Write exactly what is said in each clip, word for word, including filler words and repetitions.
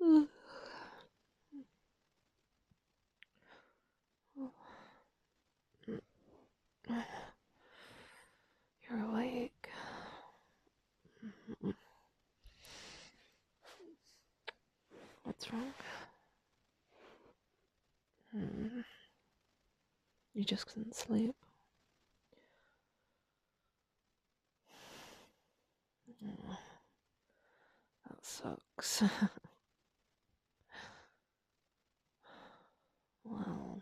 You're awake. What's wrong? Hmm. You just couldn't sleep. Oh, that sucks. Well,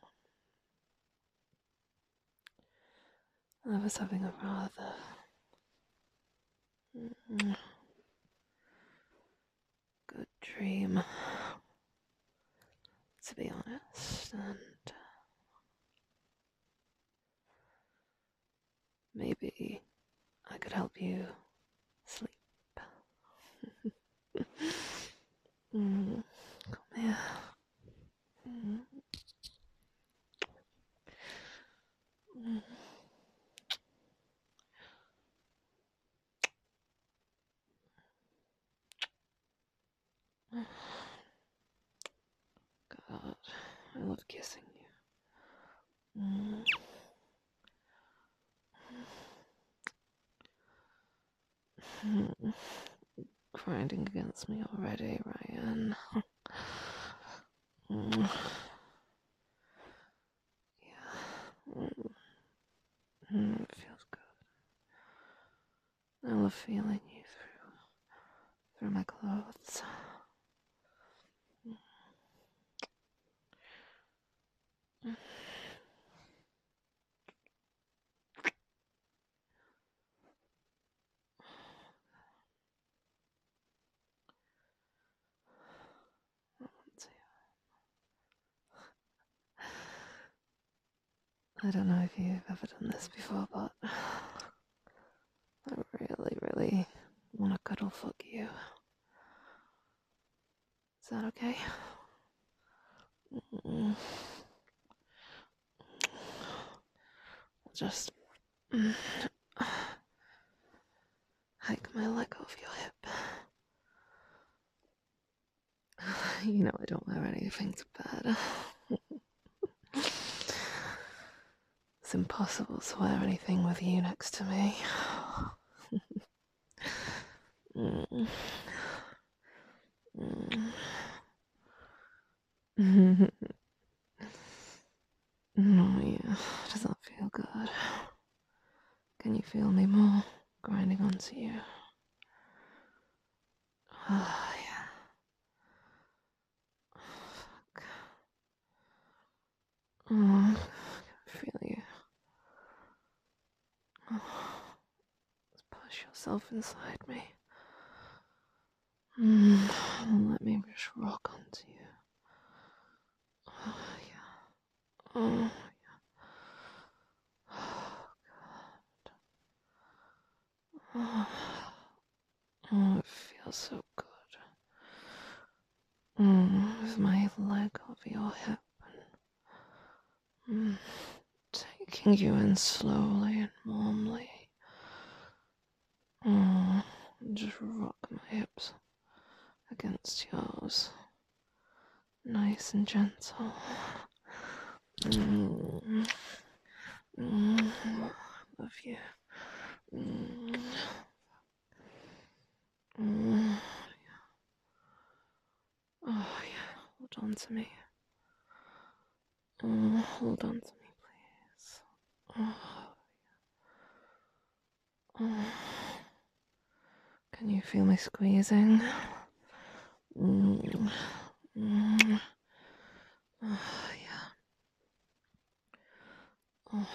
I was having a rather mm, good dream, to be honest, and maybe I could help you sleep. mm, come here. Mm, mm, God, I love kissing you. Mm. Mm. Grinding against me already, Ryan. mm. Yeah. Mm. Mm, it feels good. I love feeling you through through my clothes. Mm. I don't know if you've ever done this before, but I really, really want to cuddle fuck you. Is that okay? Mm. Just mm, hike my leg off your hip. You know I don't wear anything to bed. It's impossible to wear anything with you next to me. mm. Mm. Oh yeah, does that feel good? Can you feel me more grinding onto you? Oh yeah. Fuck. Oh, I feel you. Oh, just push yourself inside me. Mm, and let me just rock onto you. Oh yeah. Oh yeah. Oh god. Oh, oh it feels so good. Mm, with my leg over your hip and mm, taking you in slowly and warmly. Mm, just rock my hips against yours, nice and gentle. Mm, mm, love you. Mm, mm, oh yeah, hold on to me. Oh, hold on to me, please. Oh, oh. Can you feel me squeezing? Mm, mm. Oh yeah. Oh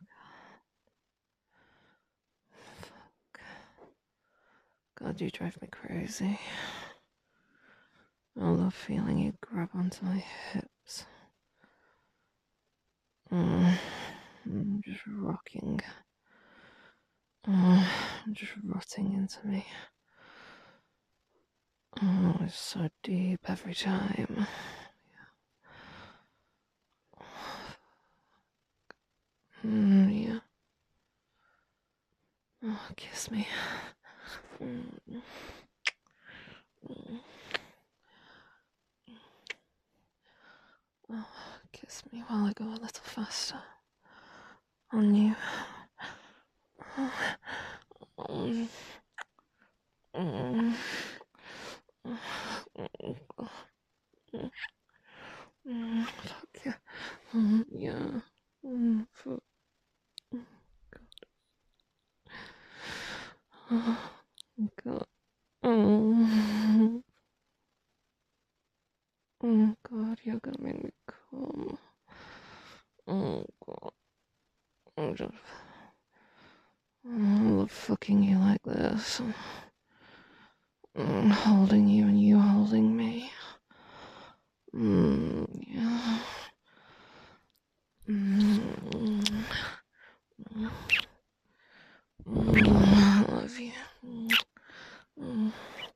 fuck. God, you drive me crazy. I love feeling you grab onto my hips. Mm, mm, just rocking. Oh, just rotting into me. Oh, it's so deep every time. Mm, yeah. Oh, kiss me. Mm, mm, me while I go a little faster on you. Mm. Mm. Mm. Fuck yeah. Mm, yeah. Mm, fuck. Oh, God. Oh. Oh, God, you're gonna make me come. Oh, God. I'm just. I love fucking you like this. Mm, holding you and you holding me. Mm, yeah. Mm, mm, mm, I love you. Mm, mm.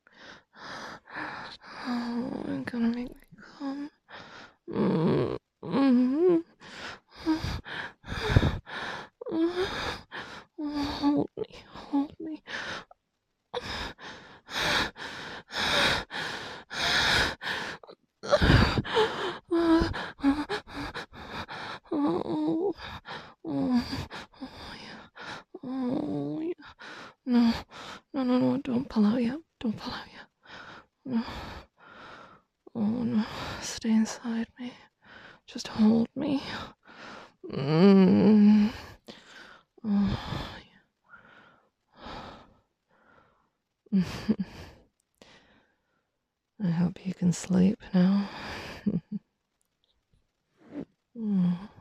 Oh, you're gonna make me come. Mm, mm, mm. Hold me, hold me. Oh, oh, oh, yeah. Oh, yeah. No, no, no, no, don't pull out yet. Don't pull out yet. No. Oh, no. Stay inside me. Just hold me. Mm. Oh, yeah. I hope you can sleep now. Mm.